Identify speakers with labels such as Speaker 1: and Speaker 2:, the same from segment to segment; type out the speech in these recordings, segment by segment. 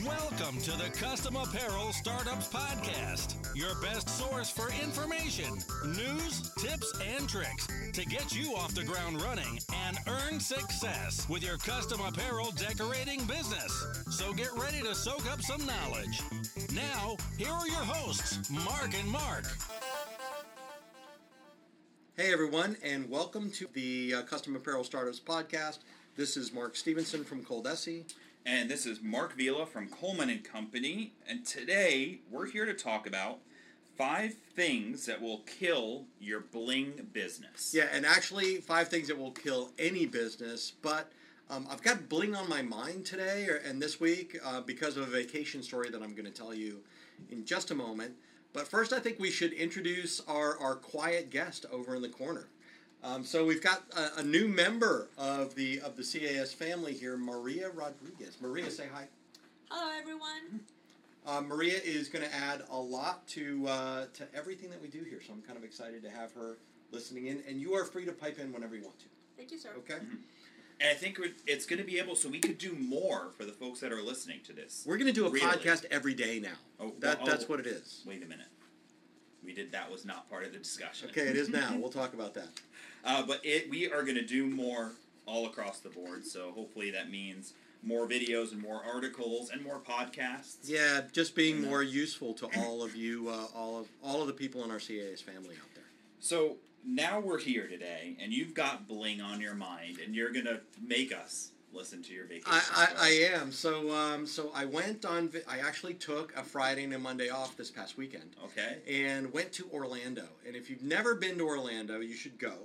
Speaker 1: Welcome to the Custom Apparel Startups Podcast, your best source for information, news, tips, and tricks to get you off the ground running and earn success with your custom apparel decorating business. So get ready to soak up some knowledge. Now, here are your hosts, Mark and Mark.
Speaker 2: Hey everyone, and welcome to the Custom Apparel Startups Podcast. This is Mark Stevenson from Coldesi.
Speaker 3: And this is Mark Vila from Coleman & Company. And today, we're here to talk about 5 things that will kill your bling business.
Speaker 2: Yeah, and actually 5 things that will kill any business. But I've got bling on my mind today and this week because of a vacation story that I'm going to tell you in just a moment. But first, I think we should introduce our quiet guest over in the corner. So we've got a new member of the CAS family here, Maria Rodriguez. Maria, say hi.
Speaker 4: Hello, everyone.
Speaker 2: Maria is going to add a lot to everything that we do here, so I'm kind of excited to have her listening in. And you are free to pipe in whenever you want to.
Speaker 4: Thank you, sir.
Speaker 2: Okay?
Speaker 3: Mm-hmm. And I think it's going to be able, so we could do more for the folks that are listening to this.
Speaker 2: We're going to do a podcast every day now. That's what it is.
Speaker 3: Wait a minute. That was not part of the discussion.
Speaker 2: Okay, it is now. We'll talk about that.
Speaker 3: But we are going to do more all across the board, so hopefully that means more videos and more articles and more podcasts.
Speaker 2: Yeah, just being more useful to all of you, all of the people in our CAS family out there.
Speaker 3: So now we're here today, and you've got bling on your mind, and you're going to make us listen to your vacation.
Speaker 2: I am. So I went on. I actually took a Friday and a Monday off this past weekend.
Speaker 3: Okay.
Speaker 2: And went to Orlando. And if you've never been to Orlando, you should go.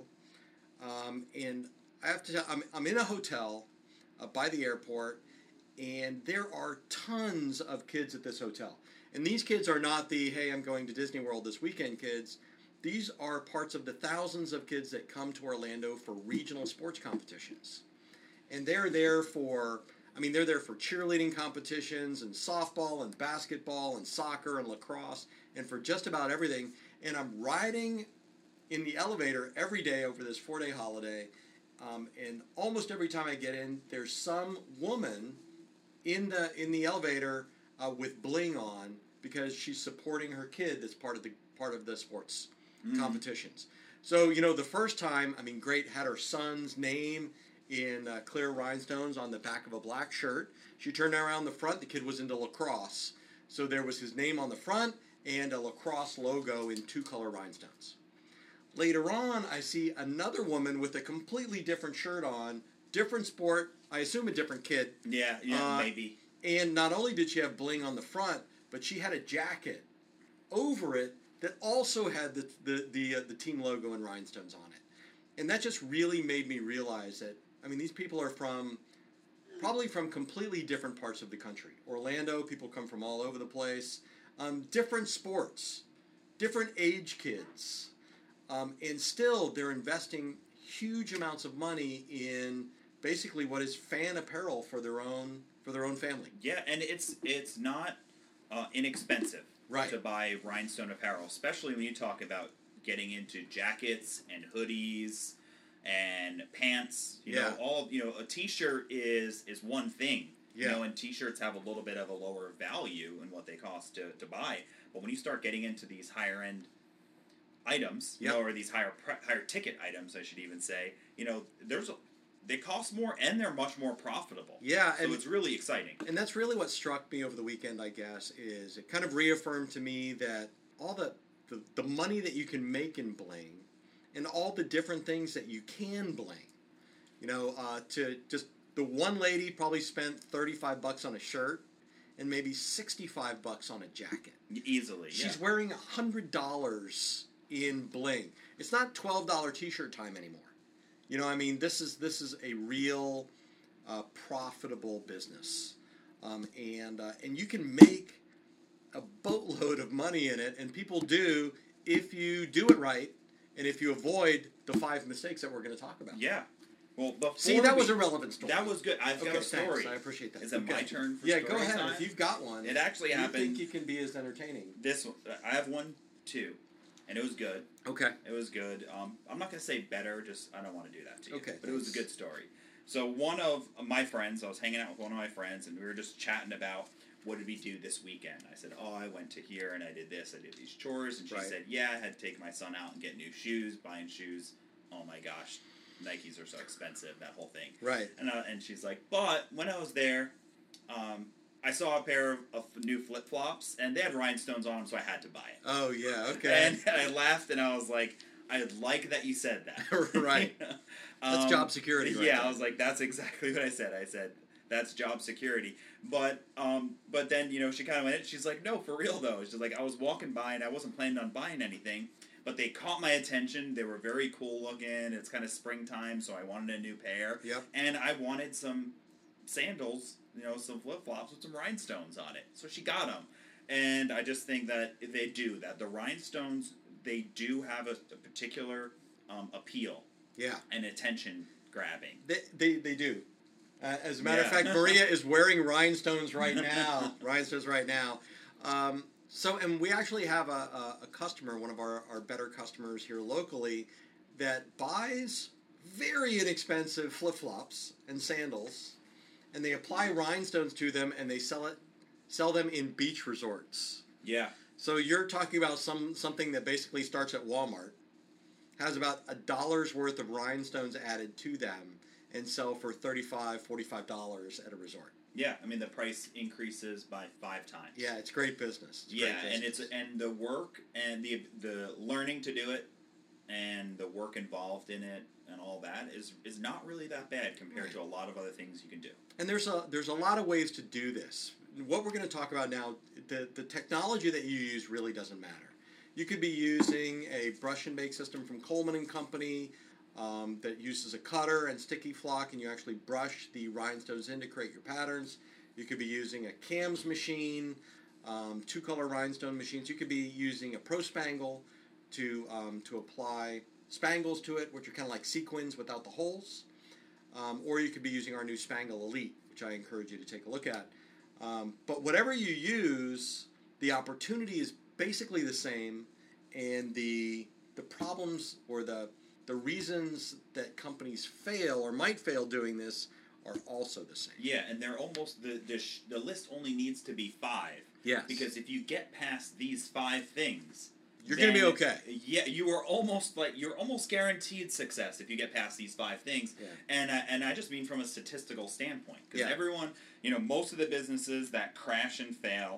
Speaker 2: And I have to tell, I'm in a hotel by the airport, and there are tons of kids at this hotel. And these kids are not the, hey, I'm going to Disney World this weekend kids. These are parts of the thousands of kids that come to Orlando for regional sports competitions. And they're there for cheerleading competitions and softball and basketball and soccer and lacrosse and for just about everything. And I'm riding in the elevator every day over this 4-day holiday. And almost every time I get in, there's some woman in the elevator with bling on because she's supporting her kid that's part of the sports competitions. So, the first time, great, had her son's name in clear rhinestones on the back of a black shirt. She turned around the front. The kid was into lacrosse. So there was his name on the front and a lacrosse logo in 2-color rhinestones. Later on, I see another woman with a completely different shirt on, different sport, I assume a different kid.
Speaker 3: Yeah, maybe. And
Speaker 2: not only did she have bling on the front, but she had a jacket over it that also had the team logo and rhinestones on it. And that just really made me realize that these people are probably from completely different parts of the country. Orlando, people come from all over the place. Different sports, different age kids. And still, they're investing huge amounts of money in basically what is fan apparel for their own family.
Speaker 3: Yeah, and it's not inexpensive to buy rhinestone apparel, especially when you talk about getting into jackets and hoodies and pants, a t-shirt is one thing, and t-shirts have a little bit of a lower value in what they cost to buy. But when you start getting into these higher end items, or these higher ticket items, I should even say, they cost more and they're much more profitable. Yeah, so it's really exciting.
Speaker 2: And that's really what struck me over the weekend, I guess, is it kind of reaffirmed to me that all the money that you can make in bling and all the different things that you can bling. To just the one lady probably spent $35 on a shirt and maybe $65 on a jacket.
Speaker 3: Easily, yeah.
Speaker 2: She's wearing $100 in bling. It's not $12 t-shirt time anymore. This is a real profitable business. And you can make a boatload of money in it, and people do if you do it right. And if you avoid the 5 mistakes that we're going to talk about.
Speaker 3: Yeah. Well,
Speaker 2: that was a relevant story.
Speaker 3: That was good. I've got a story.
Speaker 2: Thanks. I appreciate that.
Speaker 3: Is it my turn for
Speaker 2: story
Speaker 3: go ahead.
Speaker 2: Time? If you've got one.
Speaker 3: It actually happened.
Speaker 2: You think you can be as entertaining.
Speaker 3: This one, I have one, too. And it was good.
Speaker 2: Okay.
Speaker 3: It was good. I'm not going to say better, just I don't want to do that to you.
Speaker 2: Okay.
Speaker 3: But it was a good story. So one of my friends, I was hanging out with one of my friends, and we were just chatting about what did we do this weekend? I said, oh, I went to here and I did this. I did these chores. And she
Speaker 2: Right.
Speaker 3: said, yeah, I had to take my son out and get new shoes, buying shoes. Oh, my gosh. Nikes are so expensive, that whole thing.
Speaker 2: Right.
Speaker 3: And she's like, but when I was there, I saw a pair of new flip-flops, and they had rhinestones on them, so I had to buy it.
Speaker 2: Oh, yeah, okay.
Speaker 3: And I laughed, and I was like, I like that you said that.
Speaker 2: Right. That's job security right
Speaker 3: Yeah,
Speaker 2: there.
Speaker 3: I was like, that's exactly what I said. I said, that's job security. But then, she kind of went, she's like, no, for real, though. She's like, I was walking by, and I wasn't planning on buying anything, but they caught my attention. They were very cool looking. It's kind of springtime, so I wanted a new pair.
Speaker 2: Yep.
Speaker 3: And I wanted some sandals, some flip-flops with some rhinestones on it. So she got them. And I just think that they do that. The rhinestones, they do have a particular appeal.
Speaker 2: Yeah. And
Speaker 3: attention grabbing.
Speaker 2: They do. As a matter of fact, Maria is wearing rhinestones right now. And we actually have a customer, one of our better customers here locally, that buys very inexpensive flip-flops and sandals, and they apply rhinestones to them, and they sell them in beach resorts.
Speaker 3: Yeah.
Speaker 2: So you're talking about something that basically starts at Walmart, has about $1 worth of rhinestones added to them, and sell for $35, $45 at a resort.
Speaker 3: Yeah, I mean the price increases by 5 times.
Speaker 2: Yeah, it's great business.
Speaker 3: And the work and the learning to do it, and the work involved in it, and all that is not really that bad compared to a lot of other things you can do. And
Speaker 2: there's a lot of ways to do this. What we're going to talk about now, the technology that you use really doesn't matter. You could be using a brush and bake system from Coleman and Company that uses a cutter and sticky flock, and you actually brush the rhinestones in to create your patterns. You could be using a CAMS machine, 2-color rhinestone machines. You could be using a Pro Spangle to apply spangles to it, which are kind of like sequins without the holes. Or you could be using our new Spangle Elite, which I encourage you to take a look at. But whatever you use, the opportunity is basically the same, and the problems or the reasons that companies fail or might fail doing this are also the same.
Speaker 3: Yeah, and they're almost the list only needs to be 5.
Speaker 2: Yes.
Speaker 3: Because if you get past these 5 things,
Speaker 2: you're going to be okay.
Speaker 3: Yeah, you're almost guaranteed success if you get past these 5 things. Yeah. And I just mean from a statistical standpoint, because everyone, most of the businesses that crash and fail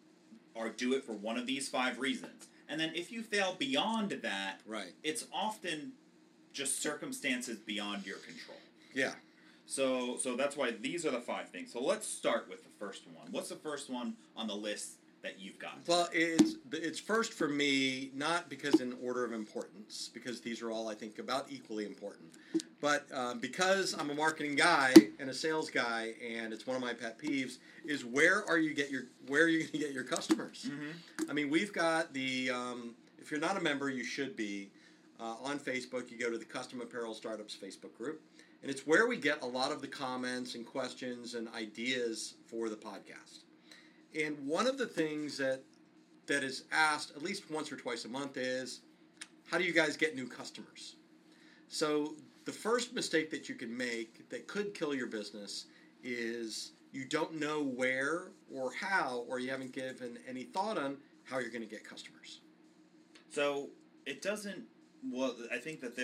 Speaker 3: do it for one of these 5 reasons. And then if you fail beyond that, it's often just circumstances beyond your control.
Speaker 2: Yeah.
Speaker 3: So that's why these are the 5 things. So let's start with the first one. What's the first one on the list that you've got?
Speaker 2: Well, it's first for me, not because in order of importance, because these are all, I think, about equally important, but because I'm a marketing guy and a sales guy, and it's one of my pet peeves, is where are you going to get your customers? Mm-hmm. I mean, we've got the, if you're not a member, you should be. On Facebook, you go to the Custom Apparel Startups Facebook group, and it's where we get a lot of the comments and questions and ideas for the podcast. And one of the things that is asked at least once or twice a month is, how do you guys get new customers? So the first mistake that you can make that could kill your business is you don't know where or how, or you haven't given any thought on how you're going to get customers.
Speaker 3: So it doesn't, I think that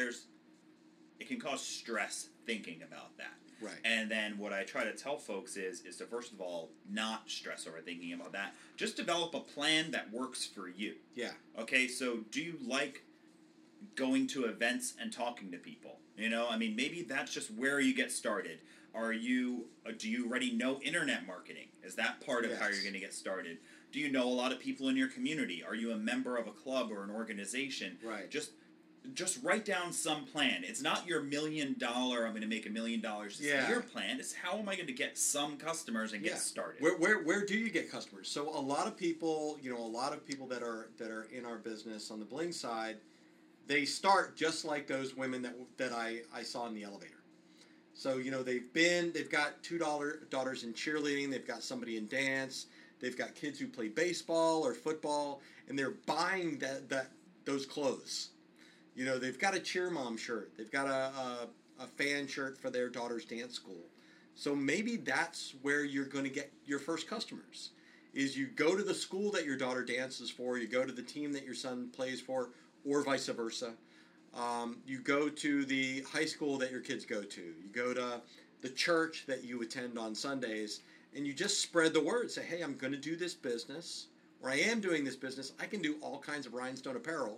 Speaker 3: it can cause stress thinking about that.
Speaker 2: Right.
Speaker 3: And then what I try to tell folks is to first of all not stress over thinking about that. Just develop a plan that works for you.
Speaker 2: Yeah.
Speaker 3: Okay, so do you like going to events and talking to people? I mean, maybe that's just where you get started. Do you already know internet marketing? Is that part of how you're going to get started? Do you know a lot of people in your community? Are you a member of a club or an organization?
Speaker 2: Right.
Speaker 3: Just write down some plan. It's not your $1 million, I'm going to make $1 million this year plan. It's how am I going to get some customers and get started?
Speaker 2: Where do you get customers? So a lot of people, that are in our business on the bling side, they start just like those women that I saw in the elevator. So, they've got 2 daughters in cheerleading, they've got somebody in dance, they've got kids who play baseball or football, and they're buying those clothes. They've got a cheer mom shirt. They've got a fan shirt for their daughter's dance school. So maybe that's where you're going to get your first customers. is you go to the school that your daughter dances for, you go to the team that your son plays for, or vice versa. You go to the high school that your kids go to. You go to the church that you attend on Sundays, and you just spread the word. Say, hey, I'm going to do this business, or I am doing this business. I can do all kinds of rhinestone apparel.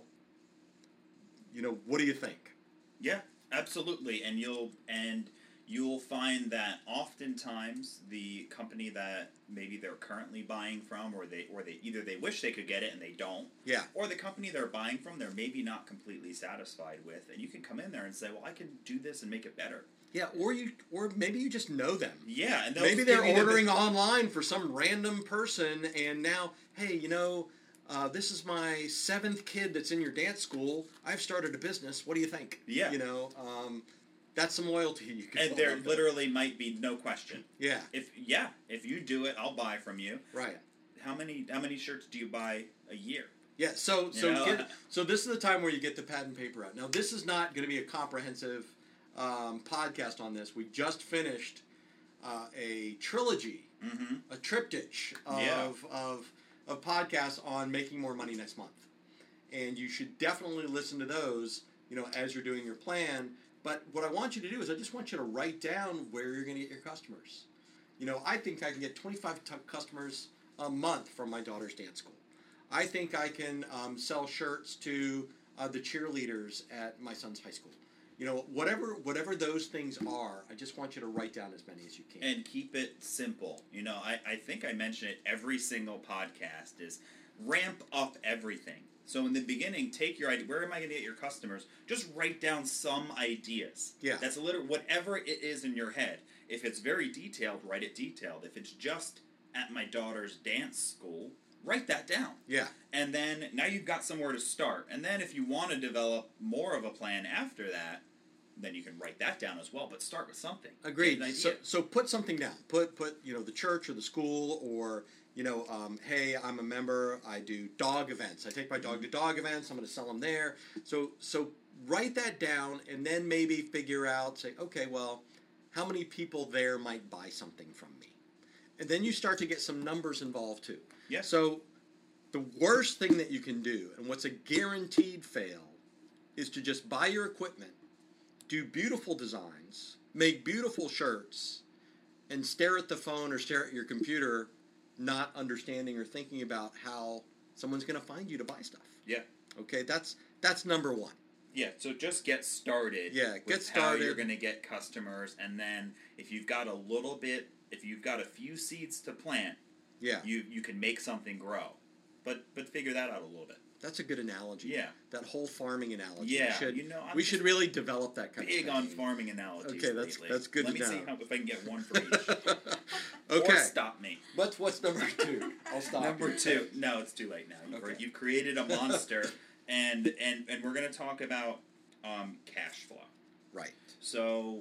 Speaker 2: What do you think?
Speaker 3: Yeah, absolutely. And you'll find that oftentimes the company that maybe they're currently buying from, or they either they wish they could get it and they don't, or the company they're buying from they're maybe not completely satisfied with, and you can come in there and say, well, I can do this and make it better.
Speaker 2: Yeah, or maybe you just know them.
Speaker 3: Yeah, and
Speaker 2: maybe they're ordering online for some random person, and now, hey, this is my 7th kid that's in your dance school. I've started a business. What do you think?
Speaker 3: Yeah.
Speaker 2: That's some loyalty you can.
Speaker 3: And there literally might be no question.
Speaker 2: Yeah.
Speaker 3: If you do it, I'll buy from you.
Speaker 2: Right.
Speaker 3: How many shirts do you buy a year?
Speaker 2: Yeah. So this is the time where you get the pad and paper out. Now, this is not going to be a comprehensive podcast on this. We just finished a trilogy, a triptych of podcasts on making more money next month, and you should definitely listen to those. As you're doing your plan. But what I want you to do is I just want you to write down where you're going to get your customers. I think I can get 25 customers a month from my daughter's dance school. I think I can sell shirts to the cheerleaders at my son's high school. Whatever those things are, I just want you to write down as many as you can.
Speaker 3: And keep it simple. I think I mention it every single podcast is ramp up everything. So in the beginning, take your idea. Where am I going to get your customers? Just write down some ideas.
Speaker 2: Yeah.
Speaker 3: That's literally whatever it is in your head. If it's very detailed, write it detailed. If it's just at my daughter's dance school, write that down.
Speaker 2: Yeah.
Speaker 3: And then now you've got somewhere to start. And then if you want to develop more of a plan after that, then you can write that down as well. But start with something.
Speaker 2: Agreed. So put something down. Put the church or the school or hey, I'm a member. I do dog events. I take my dog to dog events. I'm going to sell them there. So write that down, and then maybe figure out. Say, okay, well, how many people there might buy something from me, and then you start to get some numbers involved too.
Speaker 3: Yeah.
Speaker 2: So the worst thing that you can do, and what's a guaranteed fail, is to just buy your equipment, do beautiful designs, make beautiful shirts, and stare at the phone or stare at your computer, not understanding or thinking about how someone's going to find you to buy stuff.
Speaker 3: Yeah.
Speaker 2: Okay, that's number one.
Speaker 3: Yeah, so just get started.
Speaker 2: Yeah,
Speaker 3: get started. How you're going to get customers, and then if you've got a few seeds to plant, you can make something grow. But figure that out a little bit.
Speaker 2: That's a good analogy.
Speaker 3: Yeah.
Speaker 2: that whole farming analogy.
Speaker 3: Yeah,
Speaker 2: we should really develop that kind of thing.
Speaker 3: Big on farming analogies.
Speaker 2: Okay, that's good
Speaker 3: Let
Speaker 2: to know.
Speaker 3: me see if I can get one for each.
Speaker 2: Okay.
Speaker 3: Or stop me.
Speaker 2: What's number 2? I'll stop.
Speaker 3: Number 2. No, it's too late now. You've created a monster, and we're going to talk about cash flow.
Speaker 2: Right.
Speaker 3: So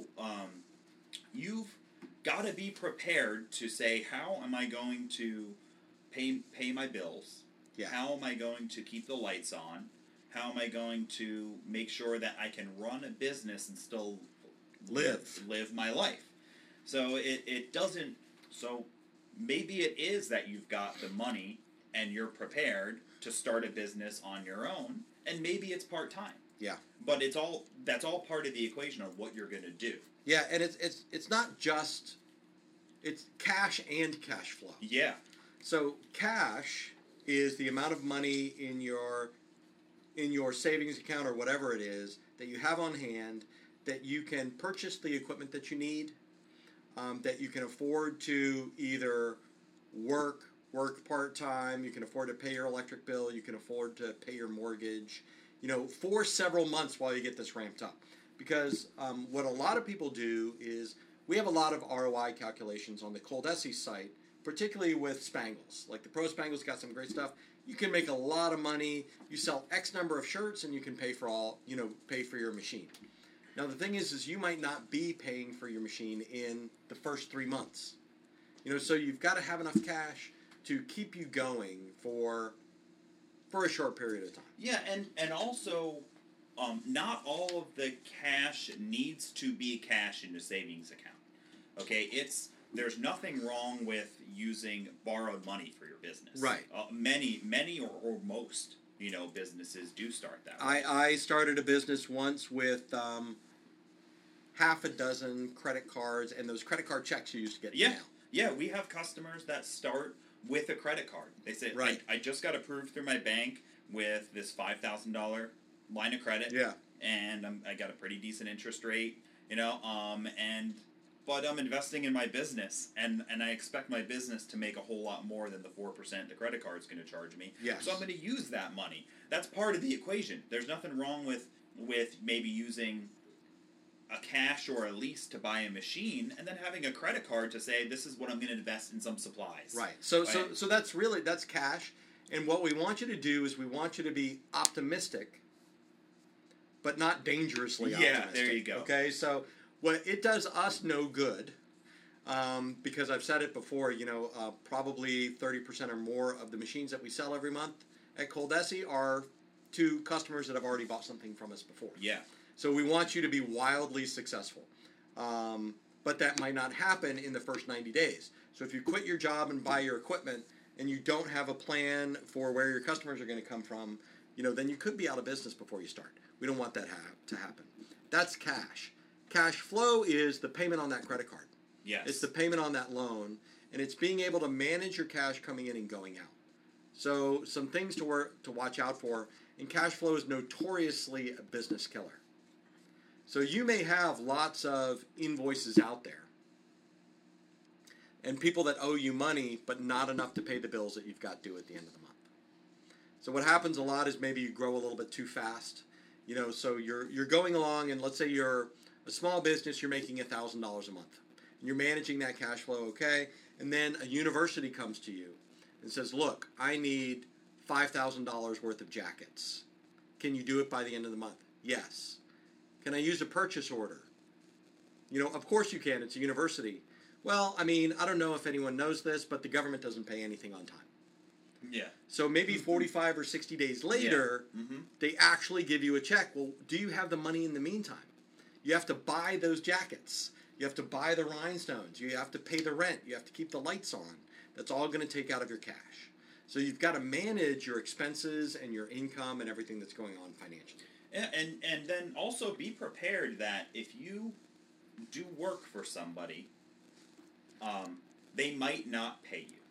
Speaker 3: you've got to be prepared to say, how am I going to pay my bills?
Speaker 2: Yeah.
Speaker 3: How am I going to keep the lights on? How am I going to make sure that I can run a business and still live my life? So it doesn't. So maybe it is that you've got the money and you're prepared to start a business on your own, and maybe it's part-time.
Speaker 2: Yeah.
Speaker 3: But that's all part of the equation of what you're going to do.
Speaker 2: Yeah, and it's not just, it's cash and cash flow.
Speaker 3: Yeah.
Speaker 2: So cash is the amount of money in your savings account or whatever it is that you have on hand that you can purchase the equipment that you need, that you can afford to either work part-time, you can afford to pay your electric bill, you can afford to pay your mortgage, for several months while you get this ramped up. Because what a lot of people do is, we have a lot of ROI calculations on the Coldesi site, particularly with Spangles. Like the Pro Spangles got some great stuff. You can make a lot of money. You sell X number of shirts and you can pay for your machine. Now the thing is you might not be paying for your machine in the first 3 months. So you've got to have enough cash to keep you going for a short period of time.
Speaker 3: Yeah, and also not all of the cash needs to be cash in the savings account. Okay, it's there's nothing wrong with using borrowed money for your business.
Speaker 2: Right.
Speaker 3: Many or most, businesses do start that way.
Speaker 2: I started a business once with half a dozen credit cards, and those credit card checks you used to get in the mail.
Speaker 3: Yeah, we have customers that start with a credit card. They say,
Speaker 2: right.
Speaker 3: I just got approved through my bank with this $5,000 line of credit.
Speaker 2: Yeah.
Speaker 3: And I got a pretty decent interest rate, but I'm investing in my business, and I expect my business to make a whole lot more than the 4% the credit card's going to charge me.
Speaker 2: Yes.
Speaker 3: So I'm going to use that money. That's part of the equation. There's nothing wrong with maybe using a cash or a lease to buy a machine, and then having a credit card to say, this is what I'm going to invest in some supplies.
Speaker 2: Right. So that's cash. And what we want you to do is we want you to be optimistic, but not dangerously optimistic.
Speaker 3: Yeah, there you go.
Speaker 2: Okay, so it does us no good, because I've said it before, probably 30% or more of the machines that we sell every month at Coldesi are to customers that have already bought something from us before.
Speaker 3: Yeah.
Speaker 2: So we want you to be wildly successful. But that might not happen in the first 90 days. So if you quit your job and buy your equipment and you don't have a plan for where your customers are going to come from, then you could be out of business before you start. We don't want that to happen. That's cash. Cash flow is the payment on that credit card.
Speaker 3: Yes.
Speaker 2: It's the payment on that loan, and it's being able to manage your cash coming in and going out. So some things to watch out for, and cash flow is notoriously a business killer. So you may have lots of invoices out there and people that owe you money, but not enough to pay the bills that you've got due at the end of the month. So what happens a lot is maybe you grow a little bit too fast. So you're going along, and let's say you're a small business, you're making $1,000 a month. And you're managing that cash flow okay, and then a university comes to you and says, look, I need $5,000 worth of jackets. Can you do it by the end of the month? Yes. Can I use a purchase order? Of course you can. It's a university. Well, I don't know if anyone knows this, but the government doesn't pay anything on time.
Speaker 3: Yeah.
Speaker 2: So maybe 45 or 60 days later, they actually give you a check. Well, do you have the money in the meantime? You have to buy those jackets. You have to buy the rhinestones. You have to pay the rent. You have to keep the lights on. That's all going to take out of your cash. So you've got to manage your expenses and your income and everything that's going on financially.
Speaker 3: Yeah, and then also be prepared that if you do work for somebody, they might not pay you.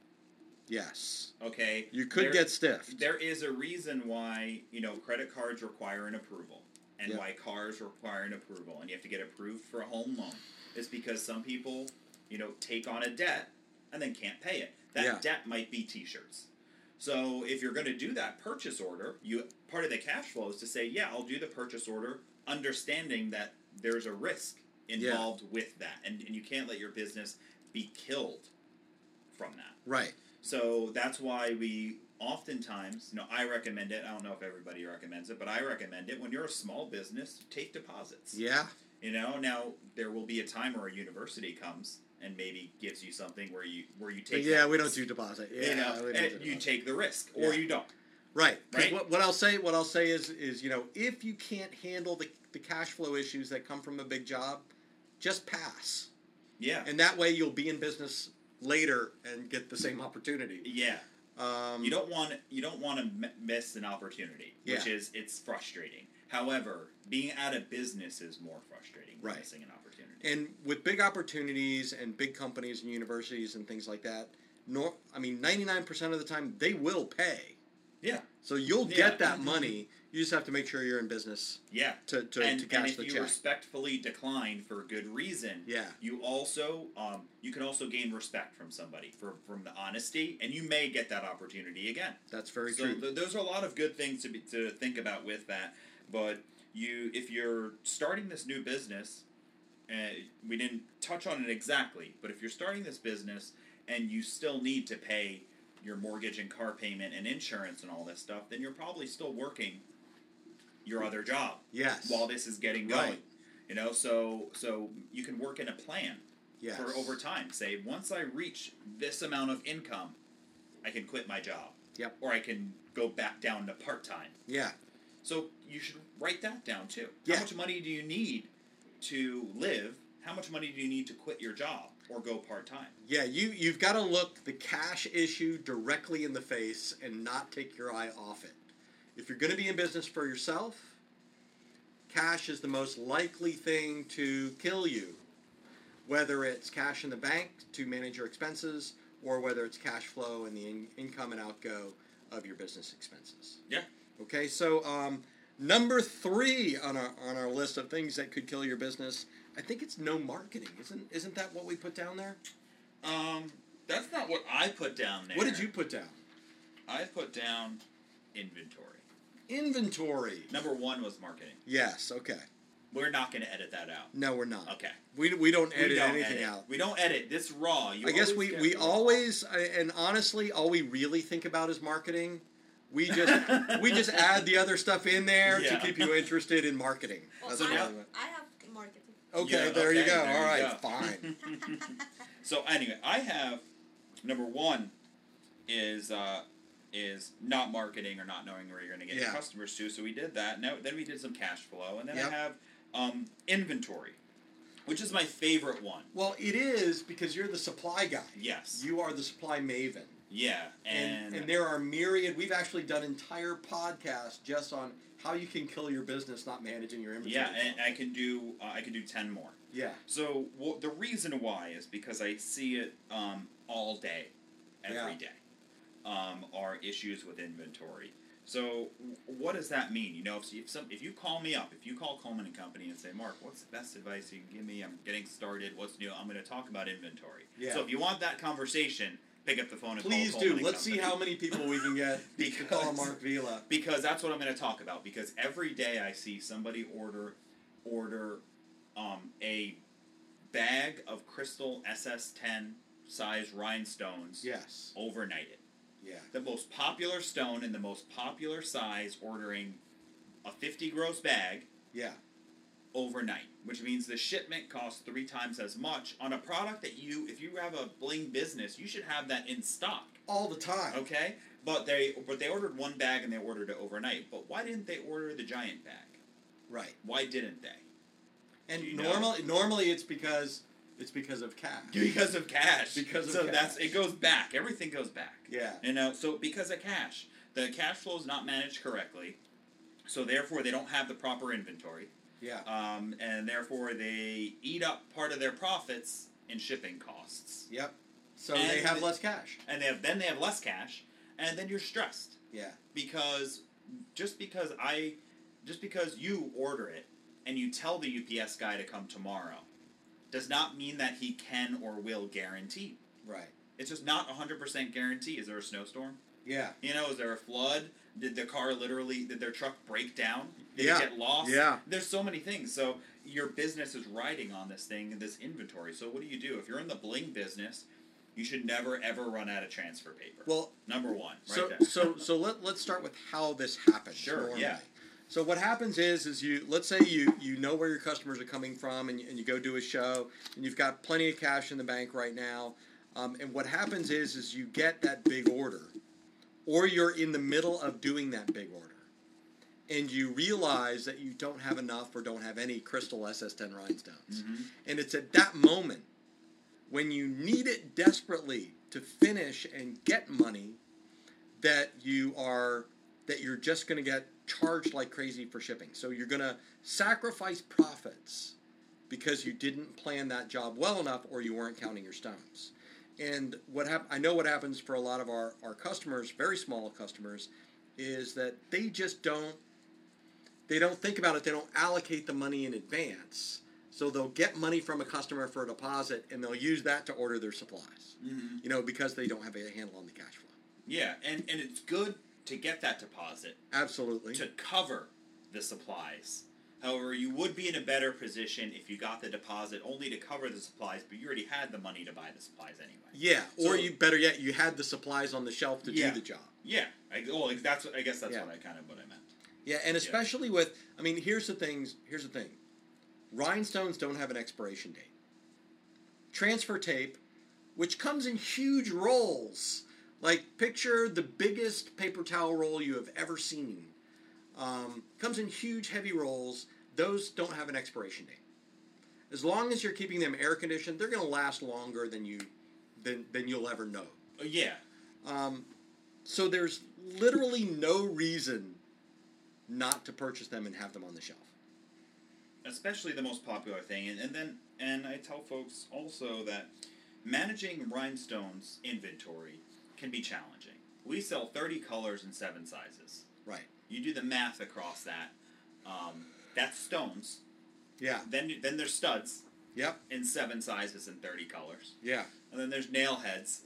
Speaker 2: Yes.
Speaker 3: Okay?
Speaker 2: You could get stiffed.
Speaker 3: There is a reason why, credit cards require an approval, and why cars require an approval, and you have to get approved for a home loan. It's because some people, take on a debt and then can't pay it. That debt might be T-shirts. So if you're going to do that purchase order, part of the cash flow is to say, I'll do the purchase order, understanding that there's a risk involved with that, and you can't let your business be killed from that.
Speaker 2: Right.
Speaker 3: So that's why we oftentimes, I recommend it. I don't know if everybody recommends it, but I recommend it. When you're a small business, take deposits.
Speaker 2: Yeah.
Speaker 3: Now there will be a time where a university comes and maybe gives you something where you take.
Speaker 2: Yeah, we don't do deposit. Yeah,
Speaker 3: you take the risk, or you don't.
Speaker 2: Right. Right. What I'll say is if you can't handle the cash flow issues that come from a big job, just pass.
Speaker 3: Yeah.
Speaker 2: And that way you'll be in business later and get the same opportunity.
Speaker 3: Yeah. You don't want to miss an opportunity, which is it's frustrating. However, being out of business is more frustrating than missing an opportunity.
Speaker 2: And with big opportunities and big companies and universities and things like that, 99% of the time they will pay.
Speaker 3: Yeah.
Speaker 2: So you'll get that money. You just have to make sure you're in business.
Speaker 3: Yeah.
Speaker 2: To cash the check.
Speaker 3: And if you respectfully decline for good reason, you also you can also gain respect from somebody from the honesty, and you may get that opportunity again.
Speaker 2: That's very true.
Speaker 3: So those are a lot of good things to think about with that. But if you're starting this new business, we didn't touch on it exactly, but if you're starting this business and you still need to pay your mortgage and car payment and insurance and all this stuff, then you're probably still working your other job.
Speaker 2: Yes.
Speaker 3: While this is getting going. So you can work in a plan for over time. Say, once I reach this amount of income, I can quit my job.
Speaker 2: Yep.
Speaker 3: Or I can go back down to part-time.
Speaker 2: Yeah. So
Speaker 3: you should write that down too.
Speaker 2: Yeah.
Speaker 3: How much money do you need to live? how much money do you need to quit your job or go part-time?
Speaker 2: Yeah, you've got to look the cash issue directly in the face and not take your eye off it. If you're going to be in business for yourself, cash is the most likely thing to kill you, whether it's cash in the bank to manage your expenses or whether it's cash flow and the income and outgo of your business expenses.
Speaker 3: Yeah.
Speaker 2: Okay, so number 3 on our list of things that could kill your business, I think it's no marketing. Isn't that what we put down there?
Speaker 3: That's not what I put down there.
Speaker 2: What did you put down?
Speaker 3: I put down inventory.
Speaker 2: Inventory.
Speaker 3: Number 1 was marketing.
Speaker 2: Yes, okay.
Speaker 3: We're not going to edit that out.
Speaker 2: No, we're not.
Speaker 3: Okay.
Speaker 2: We don't edit anything out.
Speaker 3: We don't edit. This raw.
Speaker 2: I guess we always, and honestly, all we really think about is marketing. We just add the other stuff in there to keep you interested in marketing.
Speaker 4: Well, I have marketing.
Speaker 2: Okay, there you go. All right, fine.
Speaker 3: So anyway, I have number 1 is not marketing or not knowing where you're going to get your customers to. So we did that. Now then we did some cash flow, and then I have inventory, which is my favorite one.
Speaker 2: Well, it is because you're the supply guy.
Speaker 3: Yes.
Speaker 2: You are the supply maven.
Speaker 3: Yeah, and
Speaker 2: there are myriad. We've actually done entire podcasts just on how you can kill your business not managing your inventory.
Speaker 3: Yeah, and I can do 10 more.
Speaker 2: Yeah.
Speaker 3: So the reason why is because I see it all day, every day. Are issues with inventory. So what does that mean? You know, if you call me up, if you call Coleman & Company and say, Mark, what's the best advice you can give me? I'm getting started. What's new? I'm going to talk about inventory. Yeah. So if you want that conversation, pick up the phone and call Coleman & Company. Please do. Let's
Speaker 2: see how many people we can get to call Mark Vila.
Speaker 3: Because that's what I'm going to talk about. Because every day I see somebody order a bag of crystal SS10 size rhinestones.
Speaker 2: Yes.
Speaker 3: Overnighted.
Speaker 2: Yeah.
Speaker 3: The most popular stone in the most popular size, ordering a 50 gross bag.
Speaker 2: Yeah.
Speaker 3: Overnight, which means the shipment costs 3 times as much on a product that if you have a bling business, you should have that in stock
Speaker 2: all the time.
Speaker 3: Okay, but they ordered 1 bag and they ordered it overnight. But why didn't they order the giant bag?
Speaker 2: Right.
Speaker 3: Why didn't they?
Speaker 2: And normally it's because of cash.
Speaker 3: Because of cash.
Speaker 2: Because of
Speaker 3: so
Speaker 2: cash.
Speaker 3: It goes back. Everything goes back.
Speaker 2: Yeah.
Speaker 3: You know, so because of cash. The cash flow is not managed correctly, so therefore they don't have the proper inventory.
Speaker 2: Yeah.
Speaker 3: And therefore they eat up part of their profits in shipping costs.
Speaker 2: Yep. So they have less cash.
Speaker 3: And they have less cash, and then you're stressed.
Speaker 2: Yeah.
Speaker 3: Because just because you order it and you tell the UPS guy to come tomorrow does not mean that he can or will guarantee.
Speaker 2: Right.
Speaker 3: It's just not 100% guarantee. Is there a snowstorm?
Speaker 2: Yeah.
Speaker 3: You know, is there a flood? Did their truck break down? Did
Speaker 2: it
Speaker 3: get lost?
Speaker 2: Yeah.
Speaker 3: There's so many things. So your business is riding on this thing, this inventory. So what do? If you're in the bling business, you should never ever run out of transfer paper.
Speaker 2: Well,
Speaker 3: number 1,
Speaker 2: So let's start with how this happens.
Speaker 3: Sure.
Speaker 2: Normally.
Speaker 3: Yeah.
Speaker 2: So what happens is let's say you know where your customers are coming from and you go do a show and you've got plenty of cash in the bank right now, and what happens is you get that big order, or you're in the middle of doing that big order, and you realize that you don't have enough or don't have any crystal SS10 rhinestones, and it's at that moment when you need it desperately to finish and get money that you're just going to get charged like crazy for shipping. So you're going to sacrifice profits because you didn't plan that job well enough or you weren't counting your stones. And I know what happens for a lot of our customers, very small customers, is that they just don't think about it. They don't allocate the money in advance. So they'll get money from a customer for a deposit and they'll use that to order their supplies, because they don't have a handle on the cash flow.
Speaker 3: Yeah, and it's good to get that deposit.
Speaker 2: Absolutely.
Speaker 3: To cover the supplies. However, you would be in a better position if you got the deposit only to cover the supplies, but you already had the money to buy the supplies anyway.
Speaker 2: Yeah, or better yet, you had the supplies on the shelf to do the job.
Speaker 3: Yeah, I guess that's what I meant.
Speaker 2: Yeah, and especially with, here's the thing. Rhinestones don't have an expiration date. Transfer tape, which comes in huge rolls, like picture the biggest paper towel roll you have ever seen. Comes in huge, heavy rolls. Those don't have an expiration date. As long as you're keeping them air conditioned, they're going to last longer than you'll ever know.
Speaker 3: Yeah.
Speaker 2: So there's literally no reason not to purchase them and have them on the shelf.
Speaker 3: Especially the most popular thing, and I tell folks also that managing Rhinestone's inventory can be challenging. We sell 30 colors and 7 sizes.
Speaker 2: Right.
Speaker 3: You do the math across that. That's stones.
Speaker 2: Yeah.
Speaker 3: Then there's studs.
Speaker 2: Yep.
Speaker 3: In 7 sizes and 30 colors.
Speaker 2: Yeah.
Speaker 3: And then there's nail heads.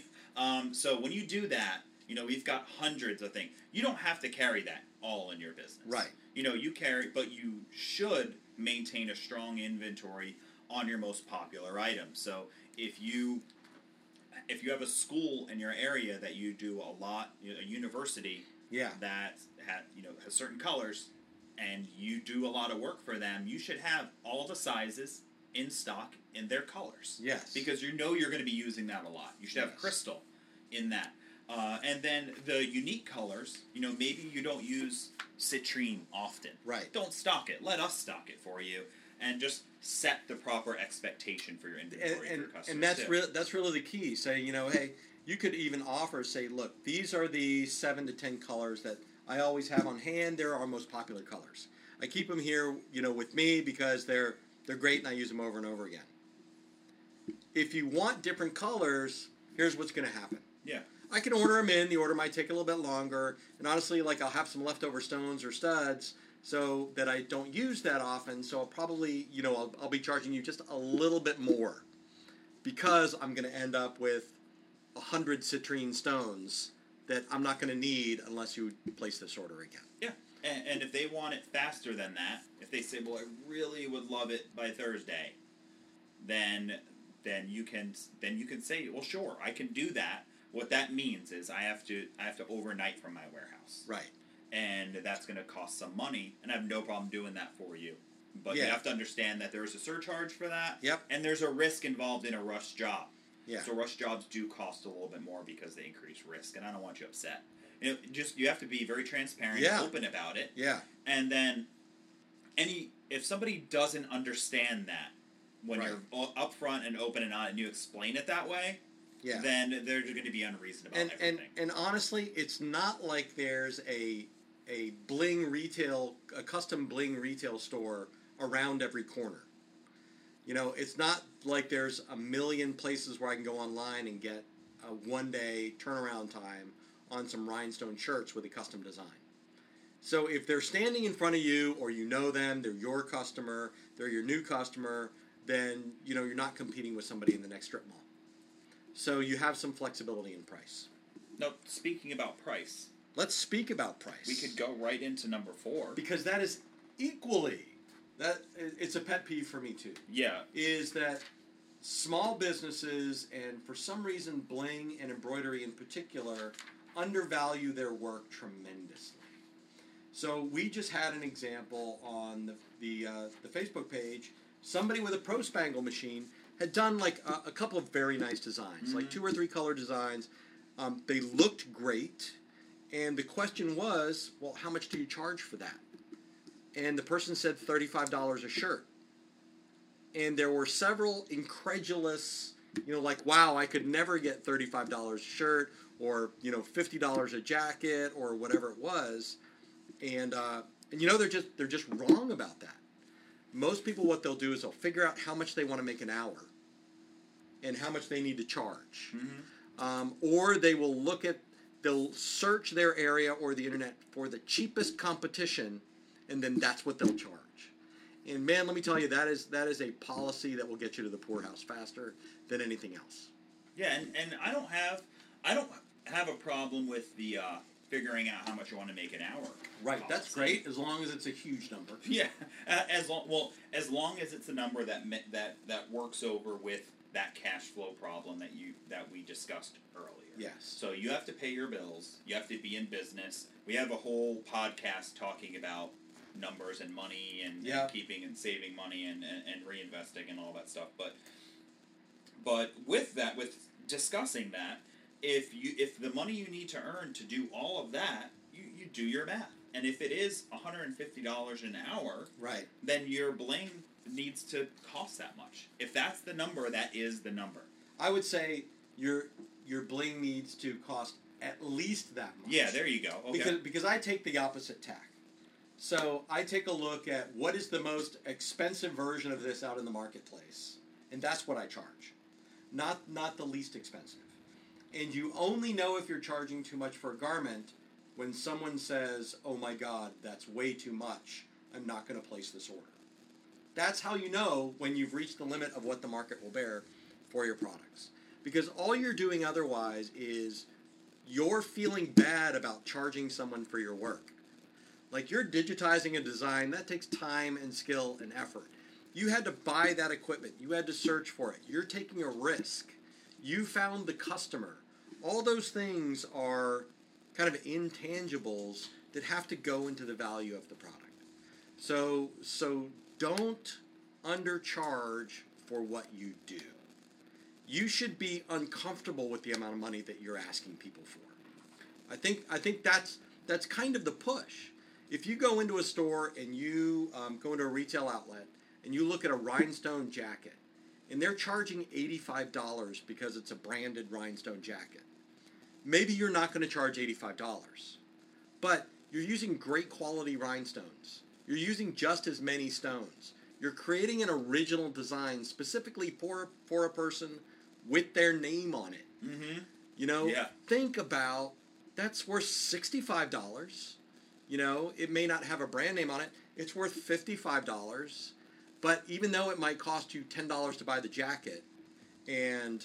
Speaker 3: So when you do that, we've got hundreds of things. You don't have to carry that all in your business.
Speaker 2: Right.
Speaker 3: You carry, but you should maintain a strong inventory on your most popular items. So if you have a school in your area that you do a lot, a university that has certain colors, and you do a lot of work for them, you should have all the sizes in stock in their colors.
Speaker 2: Yes.
Speaker 3: Because you're going to be using that a lot. You should have crystal in that. And then the unique colors, maybe you don't use citrine often.
Speaker 2: Right.
Speaker 3: Don't stock it. Let us stock it for you. And just set the proper expectation for your inventory for your customers.
Speaker 2: And that's really the key. Say, hey, you could even offer, say, look, these are the 7 to 10 colors that I always have on hand. They're our most popular colors. I keep them here, with me because they're great and I use them over and over again. If you want different colors, here's what's going to happen.
Speaker 3: Yeah.
Speaker 2: I can order them in. The order might take a little bit longer. And honestly, I'll have some leftover stones or studs so that I don't use that often. So I'll probably, I'll be charging you just a little bit more because I'm going to end up with 100 citrine stones that I'm not going to need unless you place this order again.
Speaker 3: Yeah. And if they want it faster than that, if they say, well, I really would love it by Thursday, then you can say, well, sure, I can do that. What that means is I have to overnight from my warehouse.
Speaker 2: Right.
Speaker 3: And that's going to cost some money, and I have no problem doing that for you. But you have to understand that there's a surcharge for that.
Speaker 2: Yep.
Speaker 3: And there's a risk involved in a rush job.
Speaker 2: Yeah.
Speaker 3: So rush jobs do cost a little bit more because they increase risk, and I don't want you upset. You have to be very transparent and open about it.
Speaker 2: Yeah.
Speaker 3: And then if somebody doesn't understand that when you're upfront and open and honest and you explain it that way, then they're going to be unreasonable about everything.
Speaker 2: And honestly, it's not like there's a custom bling retail store around every corner. It's not like there's a million places where I can go online and get a one-day turnaround time on some rhinestone shirts with a custom design. So if they're standing in front of you or you know them, they're your customer, they're your new customer, then you're not competing with somebody in the next strip mall. So you have some flexibility in price.
Speaker 3: No, speaking about price.
Speaker 2: Let's speak about price.
Speaker 3: We could go right into number 4.
Speaker 2: Because that is it's a pet peeve for me too.
Speaker 3: Yeah.
Speaker 2: Is that small businesses, and for some reason bling and embroidery in particular, undervalue their work tremendously. So we just had an example on the Facebook page. Somebody with a Pro Spangle machine had done a couple of very nice designs, like 2 or 3 color designs. They looked great, and the question was, well, how much do you charge for that? And the person said $35 a shirt. And there were several incredulous, wow, I could never get $35 a shirt, or $50 a jacket, or whatever it was. And they're just wrong about that. Most people, what they'll do is they'll figure out how much they want to make an hour and how much they need to charge. Mm-hmm. Or they'll search their area or the internet for the cheapest competition, and then that's what they'll charge. And man, let me tell you, that is a policy that will get you to the poorhouse faster than anything else.
Speaker 3: Yeah, and I don't have a problem with the figuring out how much you want to make an hour.
Speaker 2: Right, policy. That's great as long as it's a huge number.
Speaker 3: Yeah, as long as it's a number that works over with that cash flow problem that we discussed earlier.
Speaker 2: Yes.
Speaker 3: So you have to pay your bills. You have to be in business. We have a whole podcast talking about numbers and money and keeping and saving money and reinvesting and all that stuff. But with discussing that, if the money you need to earn to do all of that, you do your math. And if it is $150 an hour,
Speaker 2: right,
Speaker 3: then your bling needs to cost that much. If that's the number, that is the number.
Speaker 2: I would say your bling needs to cost at least that much.
Speaker 3: Yeah, there you go. Okay.
Speaker 2: Because I take the opposite tack. So I take a look at what is the most expensive version of this out in the marketplace, and that's what I charge, not the least expensive. And you only know if you're charging too much for a garment when someone says, "Oh my God, that's way too much. I'm not going to place this order." That's how you know when you've reached the limit of what the market will bear for your products. Because all you're doing otherwise is you're feeling bad about charging someone for your work. Like, you're digitizing a design, that takes time and skill and effort. You had to buy that equipment. You had to search for it. You're taking a risk. You found the customer. All those things are kind of intangibles that have to go into the value of the product. So don't undercharge for what you do. You should be uncomfortable with the amount of money that you're asking people for. I think that's kind of the push. If you go into a store and you go into a retail outlet and you look at a rhinestone jacket and they're charging $85 because it's a branded rhinestone jacket, maybe you're not going to charge $85, but you're using great quality rhinestones. You're using just as many stones. You're creating an original design specifically for a person with their name on it.
Speaker 3: Mm-hmm.
Speaker 2: You know, think about, that's worth $65. You know, it may not have a brand name on it. It's worth $55. But even though it might cost you $10 to buy the jacket and